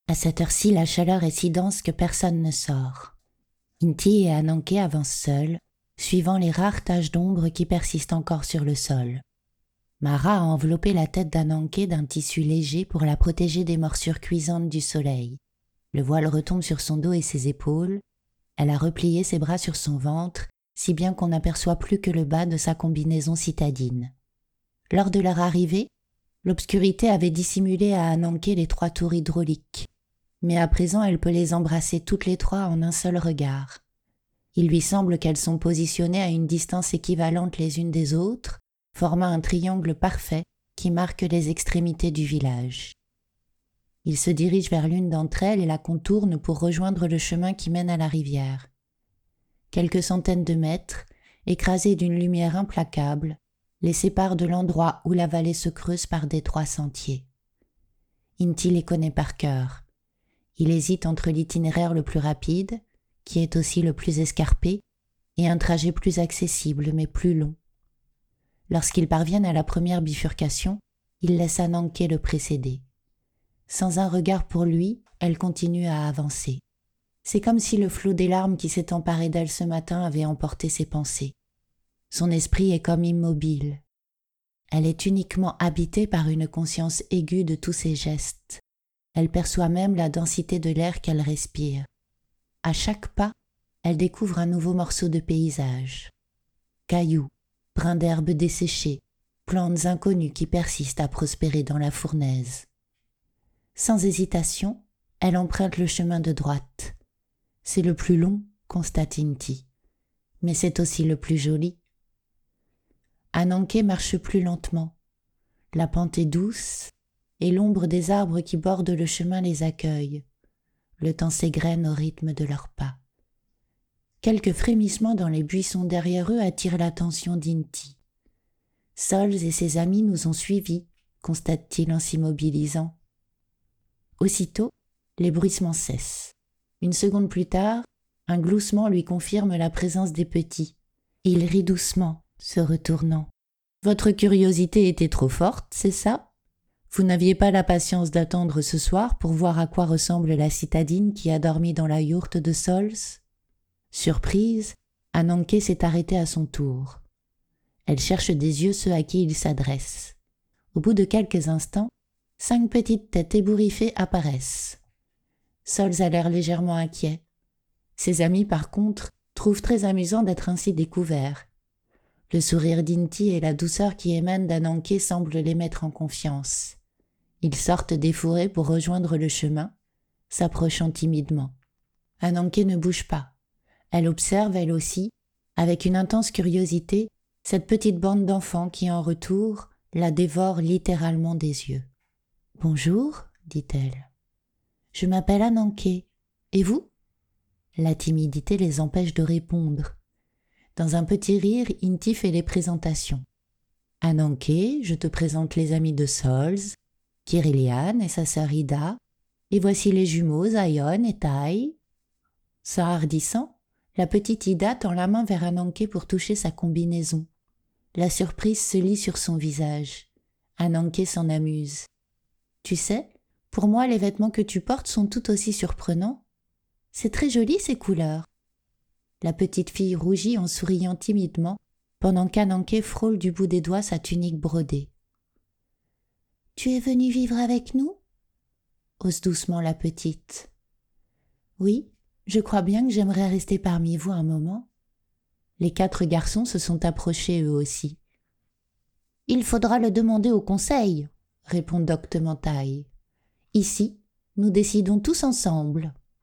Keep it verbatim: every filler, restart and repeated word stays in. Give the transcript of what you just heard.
À cette heure-ci, la chaleur est si dense que personne ne sort. Inti et Ananké avancent seuls, suivant les rares taches d'ombre qui persistent encore sur le sol. Mara a enveloppé la tête d'Ananké d'un tissu léger pour la protéger des morsures cuisantes du soleil. Le voile retombe sur son dos et ses épaules. Elle a replié ses bras sur son ventre, si bien qu'on n'aperçoit plus que le bas de sa combinaison citadine. Lors de leur arrivée, l'obscurité avait dissimulé à Ananké les trois tours hydrauliques, mais à présent elle peut les embrasser toutes les trois en un seul regard. Il lui semble qu'elles sont positionnées à une distance équivalente les unes des autres, formant un triangle parfait qui marque les extrémités du village. Il se dirige vers l'une d'entre elles et la contourne pour rejoindre le chemin qui mène à la rivière. Quelques centaines de mètres, écrasés d'une lumière implacable, les séparent de l'endroit où la vallée se creuse par d'étroits sentiers. Inti les connaît par cœur. Il hésite entre l'itinéraire le plus rapide, qui est aussi le plus escarpé, et un trajet plus accessible mais plus long. Lorsqu'ils parviennent à la première bifurcation, il laisse Ananké le précéder. Sans un regard pour lui, elle continue à avancer. C'est comme si le flot des larmes qui s'est emparé d'elle ce matin avait emporté ses pensées. Son esprit est comme immobile. Elle est uniquement habitée par une conscience aiguë de tous ses gestes. Elle perçoit même la densité de l'air qu'elle respire. À chaque pas, elle découvre un nouveau morceau de paysage. Cailloux, brins d'herbe desséchés, plantes inconnues qui persistent à prospérer dans la fournaise. Sans hésitation, elle emprunte le chemin de droite. C'est le plus long, constate Inti, mais c'est aussi le plus joli. Ananké marche plus lentement. La pente est douce et l'ombre des arbres qui bordent le chemin les accueille. Le temps s'égrène au rythme de leurs pas. Quelques frémissements dans les buissons derrière eux attirent l'attention d'Inti. Sols et ses amis nous ont suivis, constate-t-il en s'immobilisant. Aussitôt, les bruissements cessent. Une seconde plus tard, un gloussement lui confirme la présence des petits. Il rit doucement, se retournant. « Votre curiosité était trop forte, c'est ça ? Vous n'aviez pas la patience d'attendre ce soir pour voir à quoi ressemble la citadine qui a dormi dans la yourte de Sols ?» Surprise, Ananké s'est arrêtée à son tour. Elle cherche des yeux ceux à qui il s'adresse. Au bout de quelques instants, cinq petites têtes ébouriffées apparaissent. Sols a l'air légèrement inquiet. Ses amis, par contre, trouvent très amusant d'être ainsi découverts. Le sourire d'Inti et la douceur qui émane d'Ananké semblent les mettre en confiance. Ils sortent des fourrés pour rejoindre le chemin, s'approchant timidement. Ananké ne bouge pas. Elle observe, elle aussi, avec une intense curiosité, cette petite bande d'enfants qui, en retour, la dévore littéralement des yeux. « Bonjour, dit-elle. Je m'appelle Ananké. Et vous ?» La timidité les empêche de répondre. Dans un petit rire, Inti fait les présentations. « Ananké, je te présente les amis de Sols, Kirilian et sa sœur Ida, et voici les jumeaux Zion et Tai. » S'enhardissant, la petite Ida tend la main vers Ananké pour toucher sa combinaison. La surprise se lit sur son visage. Ananké s'en amuse. « Tu sais, pour moi les vêtements que tu portes sont tout aussi surprenants. C'est très joli ces couleurs. » La petite fille rougit en souriant timidement, pendant qu'Ananké frôle du bout des doigts sa tunique brodée. « Tu es venue vivre avec nous ?» ose doucement la petite. « Oui, je crois bien que j'aimerais rester parmi vous un moment. » Les quatre garçons se sont approchés eux aussi. « Il faudra le demander au conseil, » répond doctement Tai. « Ici, nous décidons tous ensemble. »